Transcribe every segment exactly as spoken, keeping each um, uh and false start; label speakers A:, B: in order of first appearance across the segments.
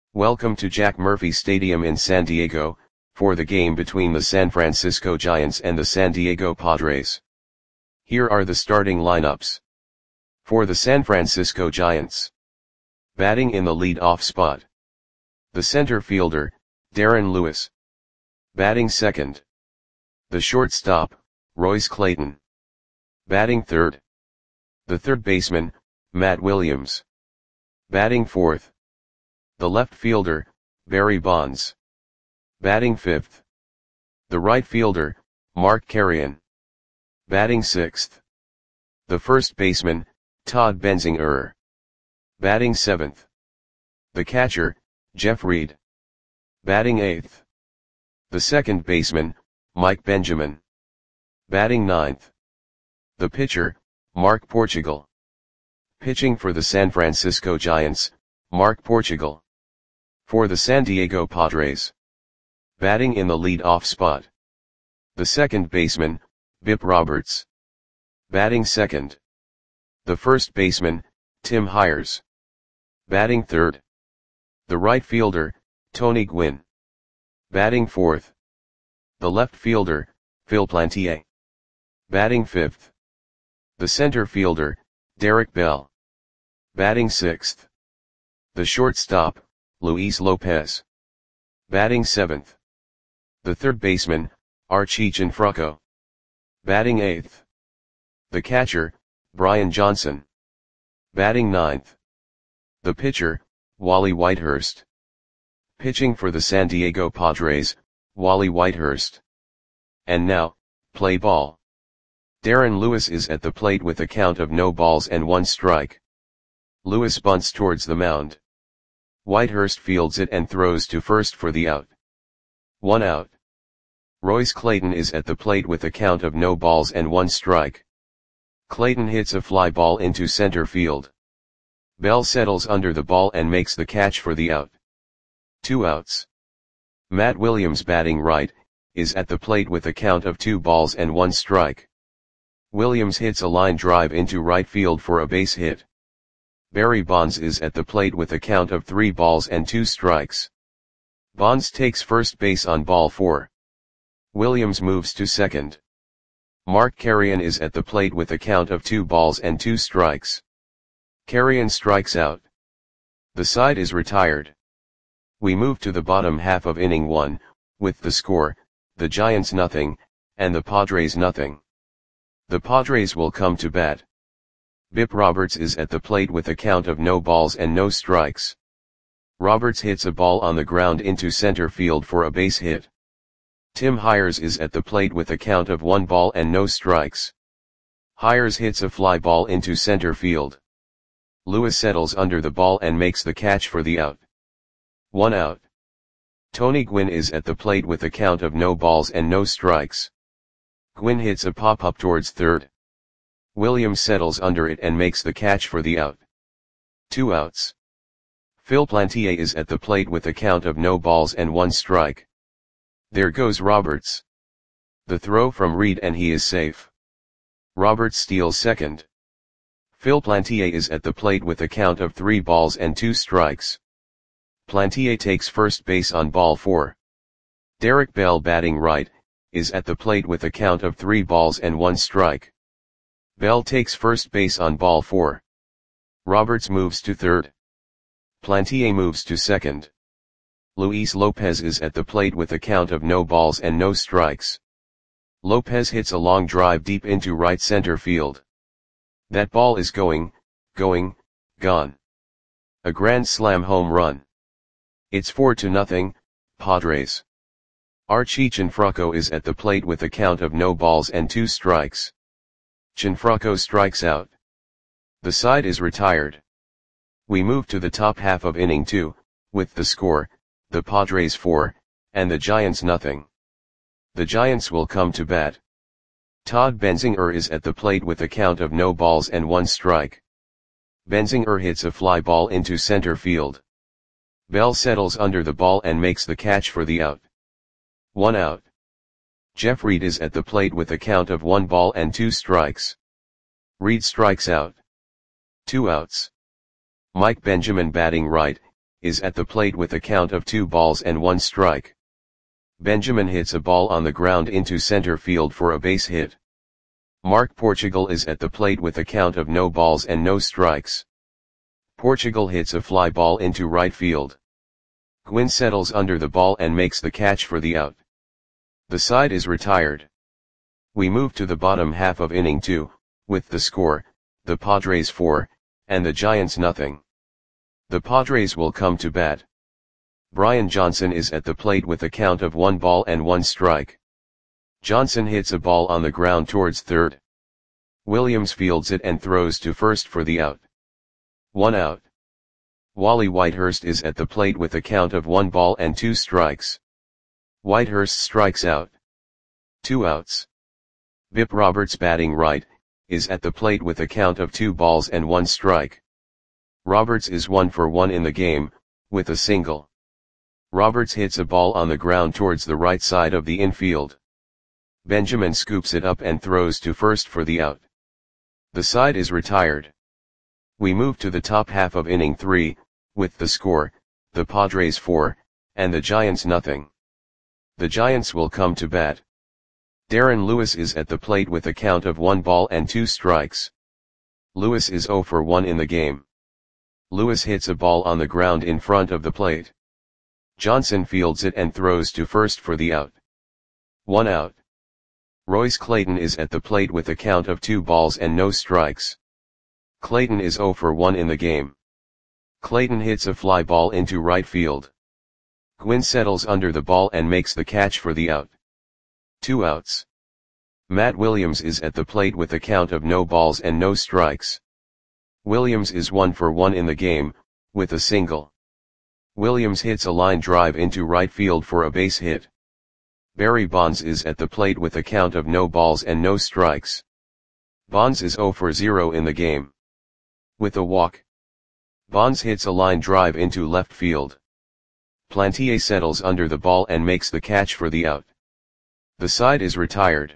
A: Welcome to Jack Murphy Stadium in San Diego, for the game between the San Francisco Giants and the San Diego Padres. Here are the starting lineups. For the San Francisco Giants. Batting in the lead-off spot. The center fielder, Darren Lewis. Batting second. The shortstop, Royce Clayton. Batting third. The third baseman, Matt Williams. Batting fourth. The left fielder, Barry Bonds. Batting fifth. The right fielder, Mark Carreon. Batting sixth. The first baseman, Todd Benzinger. Batting seventh. The catcher, Jeff Reed. Batting eighth. The second baseman, Mike Benjamin. Batting ninth. The pitcher, Mark Portugal. Pitching for the San Francisco Giants, Mark Portugal. For the San Diego Padres. Batting in the lead-off spot. The second baseman, Bip Roberts. Batting second. The first baseman, Tim Hires. Batting third. The right fielder, Tony Gwynn. Batting fourth. The left fielder, Phil Plantier. Batting fifth. The center fielder, Derek Bell. Batting sixth. The shortstop, Luis Lopez. Batting seventh. The third baseman, Archie Gianfranco. Batting eighth. The catcher, Brian Johnson. Batting ninth. The pitcher, Wally Whitehurst. Pitching for the San Diego Padres, Wally Whitehurst. And now, play ball. Darren Lewis is at the plate with a count of no balls and one strike. Lewis bunts towards the mound. Whitehurst fields it and throws to first for the out. One out. Royce Clayton is at the plate with a count of no balls and one strike. Clayton hits a fly ball into center field. Bell settles under the ball and makes the catch for the out. Two outs. Matt Williams, batting right, is at the plate with a count of two balls and one strike. Williams hits a line drive into right field for a base hit. Barry Bonds is at the plate with a count of three balls and two strikes. Bonds takes first base on ball four. Williams moves to second. Mark Carreon is at the plate with a count of two balls and two strikes. Carreon strikes out. The side is retired. We move to the bottom half of inning one, with the score, the Giants nothing, and the Padres nothing. The Padres will come to bat. Bip Roberts is at the plate with a count of no balls and no strikes. Roberts hits a ball on the ground into center field for a base hit. Tim Hires is at the plate with a count of one ball and no strikes. Hires hits a fly ball into center field. Lewis settles under the ball and makes the catch for the out. One out. Tony Gwynn is at the plate with a count of no balls and no strikes. Gwynn hits a pop-up towards third. Williams settles under it and makes the catch for the out. Two outs. Phil Plantier is at the plate with a count of no balls and one strike. There goes Roberts. The throw from Reed and he is safe. Roberts steals second. Phil Plantier is at the plate with a count of three balls and two strikes. Plantier takes first base on ball four. Derek Bell, batting right, is at the plate with a count of three balls and one strike. Bell takes first base on ball four. Roberts moves to third. Plantier moves to second. Luis Lopez is at the plate with a count of no balls and no strikes. Lopez hits a long drive deep into right center field. That ball is going, going, gone. A grand slam home run. It's four to nothing, Padres. Archie Gianfranco is at the plate with a count of no balls and two strikes. Gianfranco strikes out. The side is retired. We move to the top half of inning two, with the score, the Padres four, and the Giants nothing. The Giants will come to bat. Todd Benzinger is at the plate with a count of no balls and one strike. Benzinger hits a fly ball into center field. Bell settles under the ball and makes the catch for the out. One out. Jeff Reed is at the plate with a count of one ball and two strikes. Reed strikes out. Two outs. Mike Benjamin, batting right, is at the plate with a count of two balls and one strike. Benjamin hits a ball on the ground into center field for a base hit. Mark Portugal is at the plate with a count of no balls and no strikes. Portugal hits a fly ball into right field. Gwynn settles under the ball and makes the catch for the out. The side is retired. We move to the bottom half of inning two, with the score, the Padres four, and the Giants nothing. The Padres will come to bat. Brian Johnson is at the plate with a count of one ball and one strike. Johnson hits a ball on the ground towards third. Williams fields it and throws to first for the out. One out. Wally Whitehurst is at the plate with a count of one ball and two strikes. Whitehurst strikes out. Two outs. Bip Roberts, batting right, is at the plate with a count of two balls and one strike. Roberts is one for one in the game, with a single. Roberts hits a ball on the ground towards the right side of the infield. Benjamin scoops it up and throws to first for the out. The side is retired. We move to the top half of inning three, with the score, the Padres four, and the Giants nothing. The Giants will come to bat. Darren Lewis is at the plate with a count of one ball and two strikes. Lewis is zero for one in the game. Lewis hits a ball on the ground in front of the plate. Johnson fields it and throws to first for the out. One out. Royce Clayton is at the plate with a count of two balls and no strikes. Clayton is zero for one in the game. Clayton hits a fly ball into right field. Gwynn settles under the ball and makes the catch for the out. Two outs. Matt Williams is at the plate with a count of no balls and no strikes. Williams is one for one in the game, with a single. Williams hits a line drive into right field for a base hit. Barry Bonds is at the plate with a count of no balls and no strikes. Bonds is zero for zero in the game. With a walk. Bonds hits a line drive into left field. Plantier settles under the ball and makes the catch for the out. The side is retired.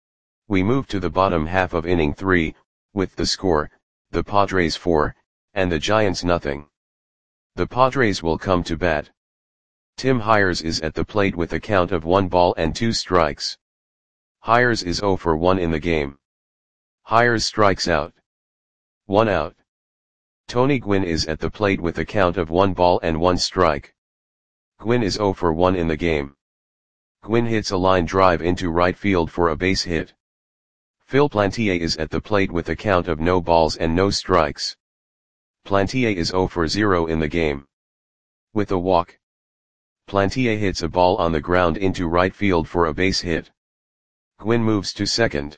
A: We move to the bottom half of inning three, with the score, the Padres four, and the Giants nothing. The Padres will come to bat. Tim Hires is at the plate with a count of one ball and two strikes. Hires is zero for one in the game. Hires strikes out. One out. Tony Gwynn is at the plate with a count of one ball and one strike. Gwynn is zero for one in the game. Gwynn hits a line drive into right field for a base hit. Phil Plantier is at the plate with a count of no balls and no strikes. Plantier is zero for zero in the game. With a walk. Plantier hits a ball on the ground into right field for a base hit. Gwynn moves to second.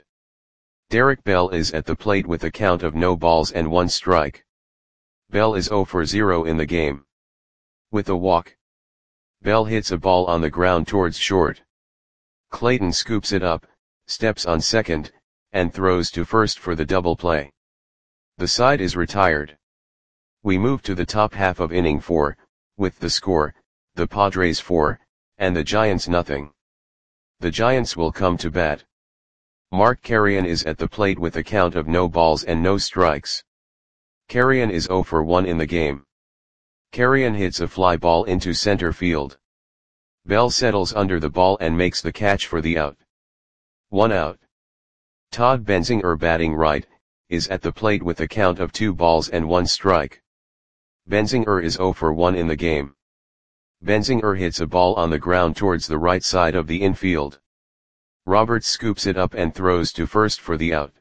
A: Derek Bell is at the plate with a count of no balls and one strike. Bell is zero for zero in the game. With a walk. Bell hits a ball on the ground towards short. Clayton scoops it up, steps on second, and throws to first for the double play. The side is retired. We move to the top half of inning four, with the score, the Padres four, and the Giants nothing. The Giants will come to bat. Mark Carrion is at the plate with a count of no balls and no strikes. Carrion is zero for one in the game. Carrion hits a fly ball into center field. Bell settles under the ball and makes the catch for the out. One out. Todd Benzinger, batting right, is at the plate with a count of two balls and one strike. Benzinger is zero for one in the game. Benzinger hits a ball on the ground towards the right side of the infield. Roberts scoops it up and throws to first for the out.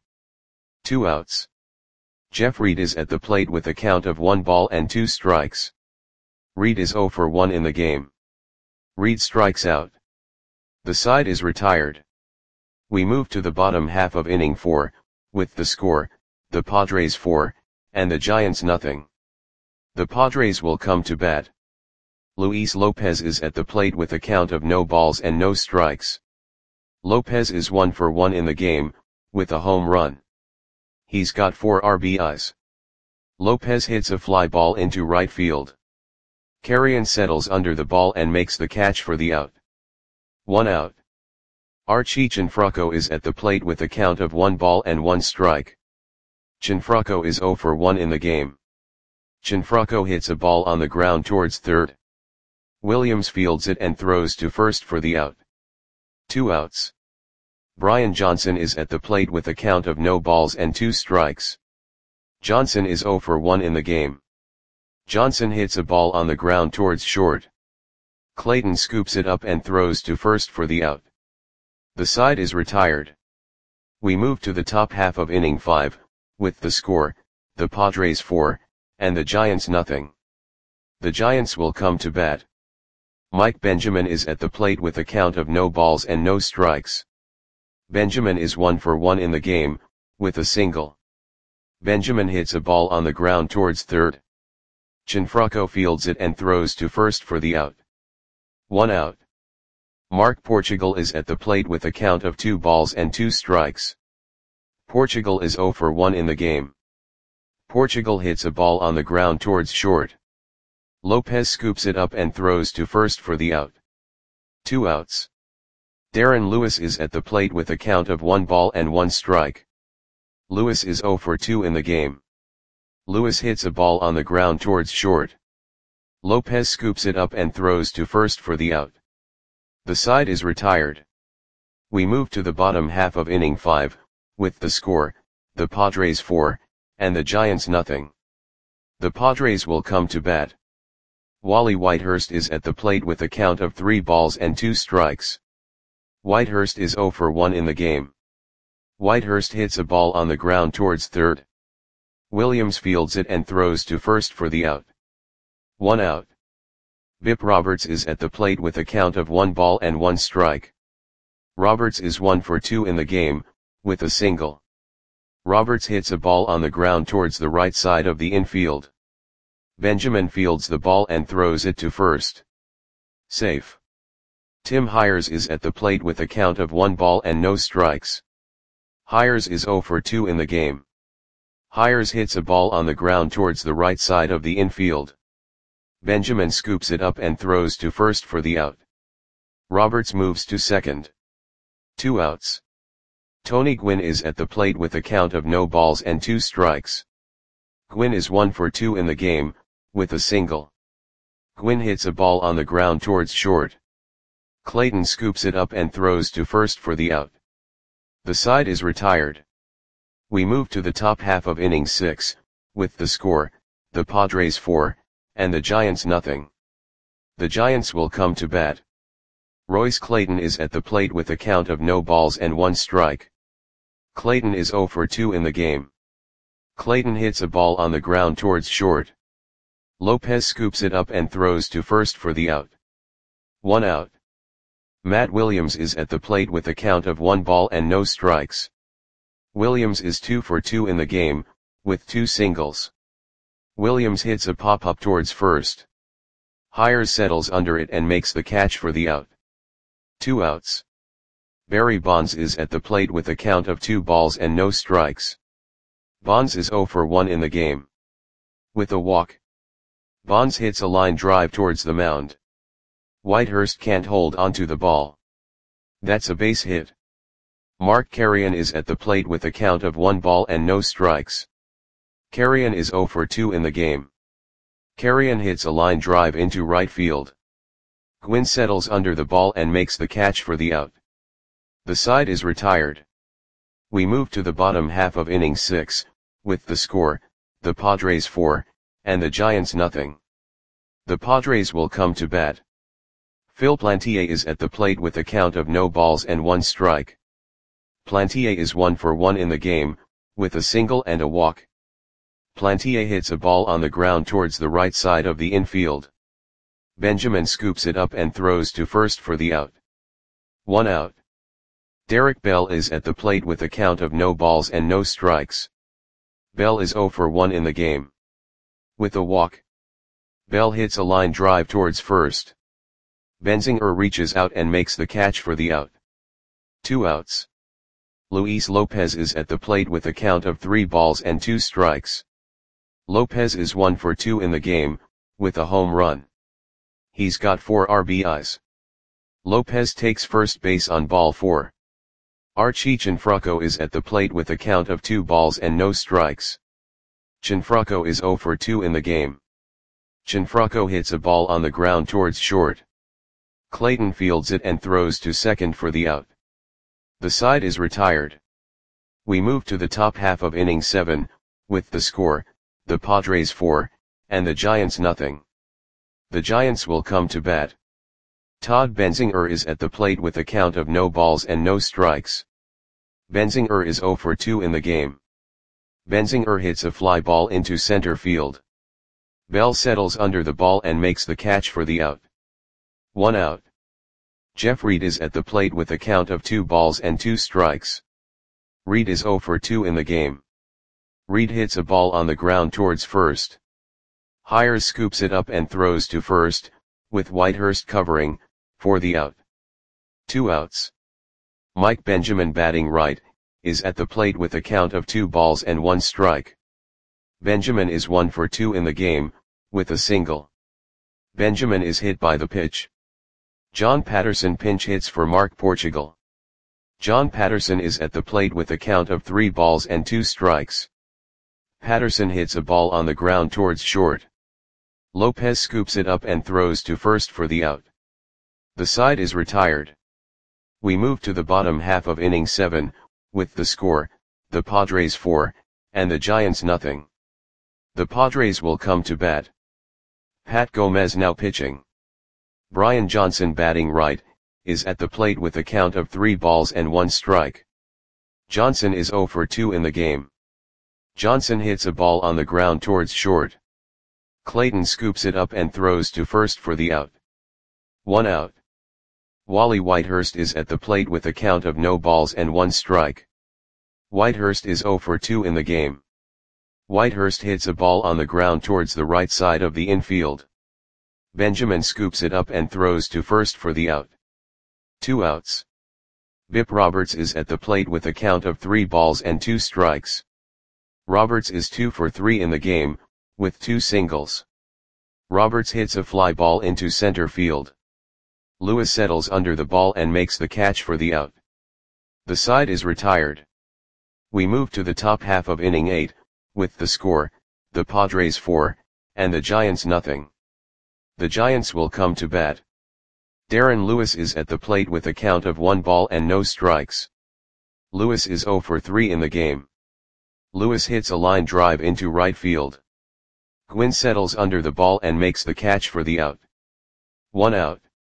A: Two outs. Jeff Reed is at the plate with a count of one ball and two strikes. Reed is zero for one in the game. Reed strikes out. The side is retired. We move to the bottom half of inning four, with the score, the Padres four, and the Giants nothing. The Padres will come to bat. Luis Lopez is at the plate with a count of no balls and no strikes. Lopez is one for one in the game, with a home run. He's got four R B Is. Lopez hits a fly ball into right field. Carrion settles under the ball and makes the catch for the out. One out. Archie Cianfrocco is at the plate with a count of one ball and one strike. Cianfrocco is zero for one in the game. Cianfrocco hits a ball on the ground towards third. Williams fields it and throws to first for the out. Two outs. Brian Johnson is at the plate with a count of no balls and two strikes. Johnson is oh for one in the game. Johnson hits a ball on the ground towards short. Clayton scoops it up and throws to first for the out. The side is retired. We move to the top half of inning five, with the score, the Padres four, and the Giants nothing. The Giants will come to bat. Mike Benjamin is at the plate with a count of no balls and no strikes. Benjamin is one for one in the game, with a single. Benjamin hits a ball on the ground towards third. Cianfrocco fields it and throws to first for the out. One out. Mark Portugal is at the plate with a count of two balls and two strikes. Portugal is oh for one in the game. Portugal hits a ball on the ground towards short. Lopez scoops it up and throws to first for the out. Two outs. Darren Lewis is at the plate with a count of one ball and one strike. Lewis is oh for two in the game. Lewis hits a ball on the ground towards short. Lopez scoops it up and throws to first for the out. The side is retired. We move to the bottom half of inning five, with the score, the Padres four, and the Giants nothing. The Padres will come to bat. Wally Whitehurst is at the plate with a count of three balls and two strikes. Whitehurst is oh for one in the game. Whitehurst hits a ball on the ground towards third. Williams fields it and throws to first for the out. One out. Bip Roberts is at the plate with a count of one ball and one strike. Roberts is one for two in the game, with a single. Roberts hits a ball on the ground towards the right side of the infield. Benjamin fields the ball and throws it to first. Safe. Tim Hires is at the plate with a count of one ball and no strikes. Hires is oh for two in the game. Hires hits a ball on the ground towards the right side of the infield. Benjamin scoops it up and throws to first for the out. Roberts moves to second. Two outs. Tony Gwynn is at the plate with a count of no balls and two strikes. Gwynn is one for two in the game, with a single. Gwynn hits a ball on the ground towards short. Clayton scoops it up and throws to first for the out. The side is retired. We move to the top half of inning six, with the score, the Padres four, and the Giants nothing. The Giants will come to bat. Royce Clayton is at the plate with a count of no balls and one strike. Clayton is oh for two in the game. Clayton hits a ball on the ground towards short. Lopez scoops it up and throws to first for the out. One out. Matt Williams is at the plate with a count of one ball and no strikes. Williams is two for two in the game, with two singles. Williams hits a pop-up towards first. Hires settles under it and makes the catch for the out. Two outs. Barry Bonds is at the plate with a count of two balls and no strikes. Bonds is oh for one in the game. With a walk. Bonds hits a line drive towards the mound. Whitehurst can't hold onto the ball. That's a base hit. Mark Carrion is at the plate with a count of one ball and no strikes. Carrion is oh for two in the game. Carrion hits a line drive into right field. Gwynn settles under the ball and makes the catch for the out. The side is retired. We move to the bottom half of inning six, with the score, the Padres four, and the Giants nothing. The Padres will come to bat. Phil Plantier is at the plate with a count of no balls and one strike. Plantier is one for one in the game, with a single and a walk. Plantier hits a ball on the ground towards the right side of the infield. Benjamin scoops it up and throws to first for the out. One out. Derek Bell is at the plate with a count of no balls and no strikes. Bell is oh for one in the game. With a walk. Bell hits a line drive towards first. Benzinger reaches out and makes the catch for the out. Two outs. Luis Lopez is at the plate with a count of three balls and two strikes. Lopez is one for two in the game, with a home run. He's got four R B Is. Lopez takes first base on ball four. Archie Cianfrocco is at the plate with a count of two balls and no strikes. Cianfrocco is zero for two in the game. Cianfrocco hits a ball on the ground towards short. Clayton fields it and throws to second for the out. The side is retired. We move to the top half of inning seven, with the score, the Padres four, and the Giants nothing. The Giants will come to bat. Todd Benzinger is at the plate with a count of no balls and no strikes. Benzinger is zero for two in the game. Benzinger hits a fly ball into center field. Bell settles under the ball and makes the catch for the out. One out. Jeff Reed is at the plate with a count of two balls and two strikes. Reed is zero for two in the game. Reed hits a ball on the ground towards first. Hires scoops it up and throws to first, with Whitehurst covering, for the out. Two outs. Mike Benjamin, batting right, is at the plate with a count of two balls and one strike. Benjamin is one for two in the game, with a single. Benjamin is hit by the pitch. John Patterson pinch hits for Mark Portugal. John Patterson is at the plate with a count of three balls and two strikes. Patterson hits a ball on the ground towards short. Lopez scoops it up and throws to first for the out. The side is retired. We move to the bottom half of inning seven, with the score, the Padres four, and the Giants nothing. The Padres will come to bat. Pat Gomez now pitching. Brian Johnson, batting right, is at the plate with a count of three balls and one strike. Johnson is zero for two in the game. Johnson hits a ball on the ground towards short. Clayton scoops it up and throws to first for the out. One out. Wally Whitehurst is at the plate with a count of no balls and one strike. Whitehurst is zero for two in the game. Whitehurst hits a ball on the ground towards the right side of the infield. Benjamin scoops it up and throws to first for the out. Two outs. Bip Roberts is at the plate with a count of three balls and two strikes. Roberts is two for three in the game, with two singles. Roberts hits a fly ball into center field. Lewis settles under the ball and makes the catch for the out. The side is retired. We move to the top half of inning eight, with the score, the Padres four, and the Giants nothing. The Giants will come to bat. Darren Lewis is at the plate with a count of one ball and no strikes. Lewis is zero for three in the game. Lewis hits a line drive into right field. Gwynn settles under the ball and makes the catch for the out. One out.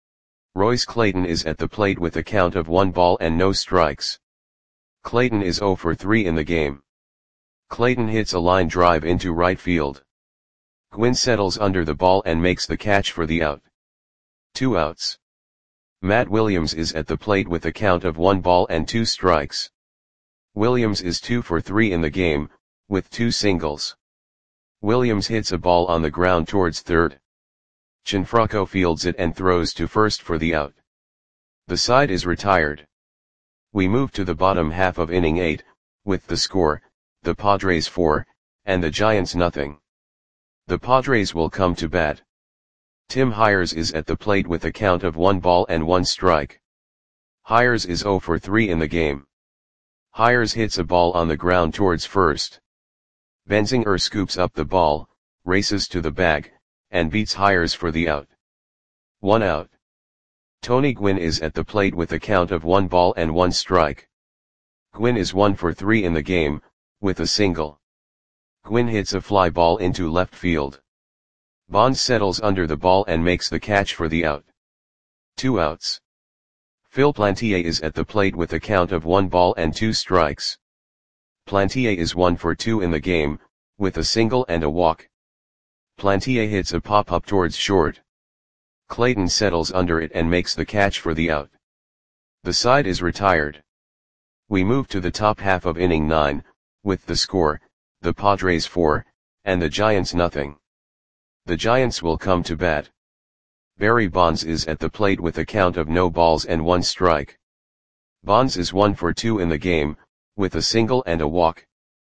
A: Royce Clayton is at the plate with a count of one ball and no strikes. Clayton is zero for three in the game. Clayton hits a line drive into right field. Gwynn settles under the ball and makes the catch for the out. Two outs. Matt Williams is at the plate with a count of one ball and two strikes. Williams is two for three in the game, with two singles. Williams hits a ball on the ground towards third. Cianfrocco fields it and throws to first for the out. The side is retired. We move to the bottom half of inning eight, with the score, the Padres four, and the Giants nothing. The Padres will come to bat. Tim Hires is at the plate with a count of one ball and one strike. Hires is zero for three in the game. Hires hits a ball on the ground towards first. Benzinger scoops up the ball, races to the bag, and beats Hires for the out. One out. Tony Gwynn is at the plate with a count of one ball and one strike. Gwynn is one for three in the game, with a single. Gwynn hits a fly ball into left field. Bonds settles under the ball and makes the catch for the out. Two outs. Phil Plantier is at the plate with a count of one ball and two strikes. Plantier is one for two in the game, with a single and a walk. Plantier hits a pop-up towards short. Clayton settles under it and makes the catch for the out. The side is retired. We move to the top half of inning nine, with the score, the Padres four, and the Giants nothing. The Giants will come to bat. Barry Bonds is at the plate with a count of no balls and one strike. Bonds is one for two in the game, with a single and a walk.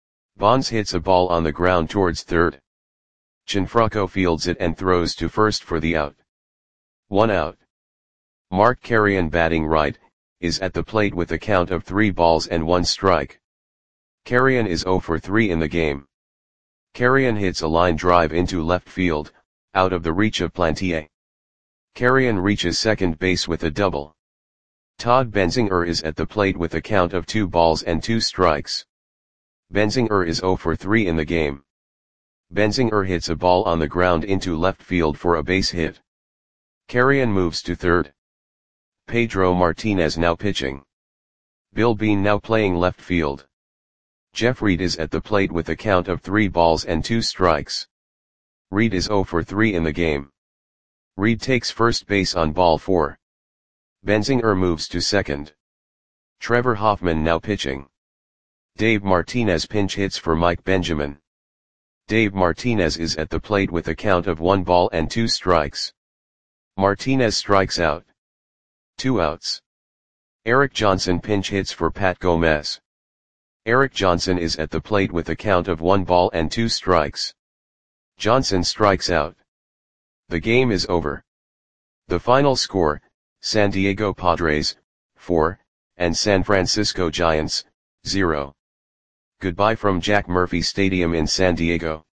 A: Bonds hits a ball on the ground towards third. Cianfrocco fields it and throws to first for the out. One out. Mark Carrion, batting right, is at the plate with a count of three balls and one strike. Carrion is zero for three in the game. Carrion hits a line drive into left field, out of the reach of Plantier. Carrion reaches second base with a double. Todd Benzinger is at the plate with a count of two balls and two strikes. Benzinger is zero for three in the game. Benzinger hits a ball on the ground into left field for a base hit. Carrion moves to third. Pedro Martinez now pitching. Bill Bean now playing left field. Jeff Reed is at the plate with a count of three balls and two strikes. Reed is zero for three in the game. Reed takes first base on ball four. Benzinger moves to second. Trevor Hoffman now pitching. Dave Martinez pinch hits for Mike Benjamin. Dave Martinez is at the plate with a count of one ball and two strikes. Martinez strikes out. Two outs. Eric Johnson pinch hits for Pat Gomez. Eric Johnson is at the plate with a count of one ball and two strikes. Johnson strikes out. The game is over. The final score, San Diego Padres, four, and San Francisco Giants, zero. Goodbye from Jack Murphy Stadium in San Diego.